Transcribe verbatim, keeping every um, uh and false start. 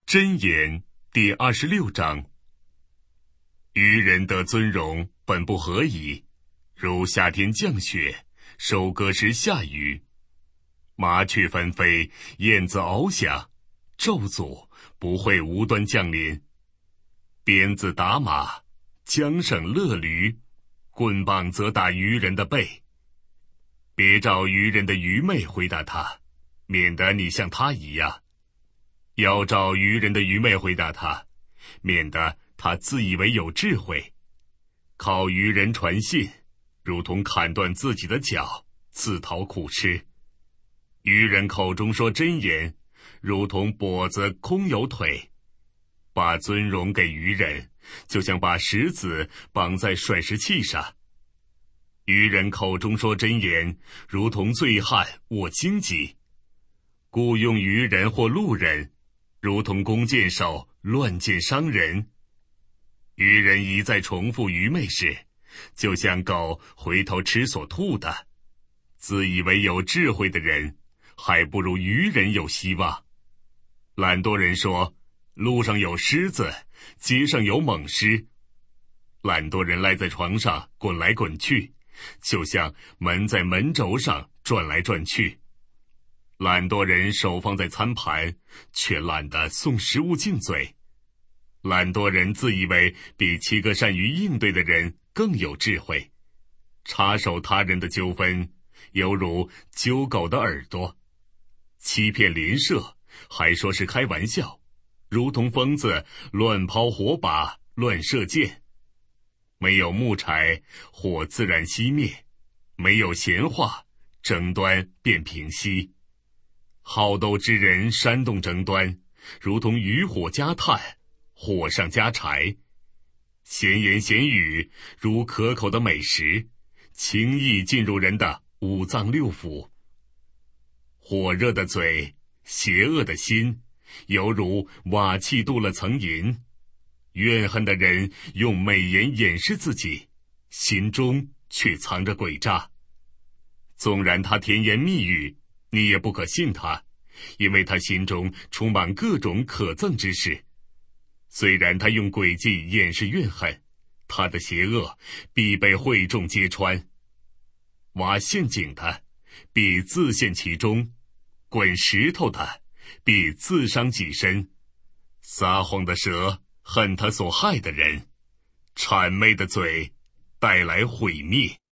箴言第二十六章：愚人得尊荣，本不合宜，如夏天降雪，收割时下雨。麻雀纷飞，燕子翱翔，咒诅不会无端降临。鞭子打马，缰绳勒驴，棍棒则打愚人的背。别照愚人的愚昧回答他，免得你像他一样；要照愚人的愚昧回答他，免得他自以为有智慧。靠愚人传信，如同砍断自己的脚，自讨苦吃。愚人口中说真言，如同跛子空有腿。把尊荣给愚人，就像把石子绑在甩石器上。愚人口中说真言，如同醉汉握荆棘。雇用愚人或路人，如同弓箭手乱箭伤人。愚人一再重复愚昧事，就像狗回头吃所吐的。自以为有智慧的人，还不如愚人有希望。懒惰人说，路上有狮子，街上有猛狮。懒惰人赖在床上滚来滚去，就像门在门轴上转来转去。懒惰人手放在餐盘，却懒得送食物进嘴。懒惰人自以为比七个善于应对的人更有智慧。插手他人的纠纷，犹如揪狗的耳朵。欺骗邻舍，还说是开玩笑，如同疯子乱抛火把，乱射箭。没有木柴，火自然熄灭；没有闲话，争端便平息。好斗之人煽动争端，如同渔火加炭，火上加柴。闲言闲语如可口的美食，轻易进入人的五脏六腑。火热的嘴，邪恶的心，犹如瓦器镀了层银。怨恨的人用美言掩饰自己，心中却藏着诡诈。纵然他甜言蜜语，你也不可信他，因为他心中充满各种可憎之事。虽然他用诡计掩饰怨恨，他的邪恶必被会众揭穿。挖陷阱的必自陷其中，滚石头的必自伤己身。撒谎的舌恨他所害的人，谄媚的嘴带来毁灭。